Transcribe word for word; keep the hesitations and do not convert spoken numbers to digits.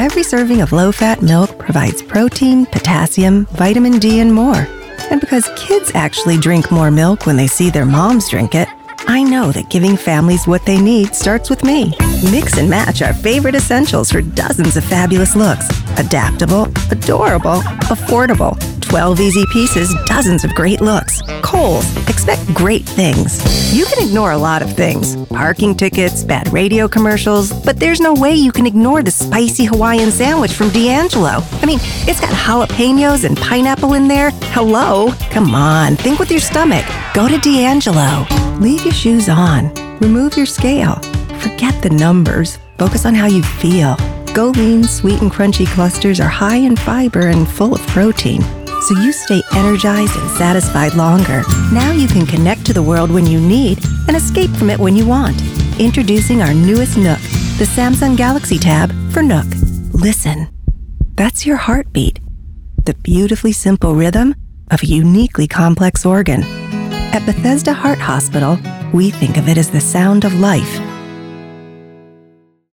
every serving of low-fat milk provides protein, potassium, vitamin D, and more. And because kids actually drink more milk when they see their moms drink it, I know that giving families what they need starts with me. Mix and match our favorite essentials for dozens of fabulous looks. Adaptable, adorable, affordable. twelve easy pieces, dozens of great looks. Kohl's, expect great things. You can ignore a lot of things. Parking tickets, bad radio commercials, but there's no way you can ignore the spicy Hawaiian sandwich from D'Angelo. I mean, it's got jalapenos and pineapple in there. Hello? Come on, think with your stomach. Go to D'Angelo. Leave your shoes on. Remove your scale. Forget the numbers. Focus on how you feel. Go Lean Sweet and Crunchy clusters are high in fiber and full of protein, so you stay energized and satisfied longer. Now you can connect to the world when you need and escape from it when you want. Introducing our newest Nook, the Samsung Galaxy Tab for Nook. Listen. That's your heartbeat. The beautifully simple rhythm of a uniquely complex organ. At Bethesda Heart Hospital, we think of it as the sound of life.